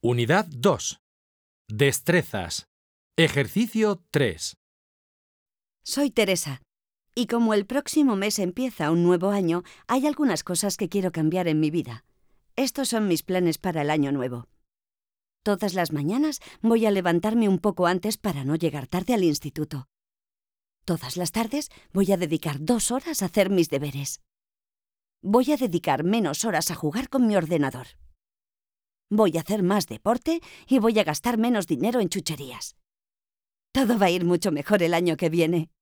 Unidad 2. Destrezas. Ejercicio 3. Soy Teresa, y como el próximo mes empieza un nuevo año, hay algunas cosas que quiero cambiar en mi vida. Estos son mis planes para el año nuevo. Todas las mañanas voy a levantarme un poco antes para no llegar tarde al instituto. Todas las tardes voy a dedicar 2 horas a hacer mis deberes. Voy a dedicar menos horas a jugar con mi ordenador. Voy a hacer más deporte y voy a gastar menos dinero en chucherías. Todo va a ir mucho mejor el año que viene.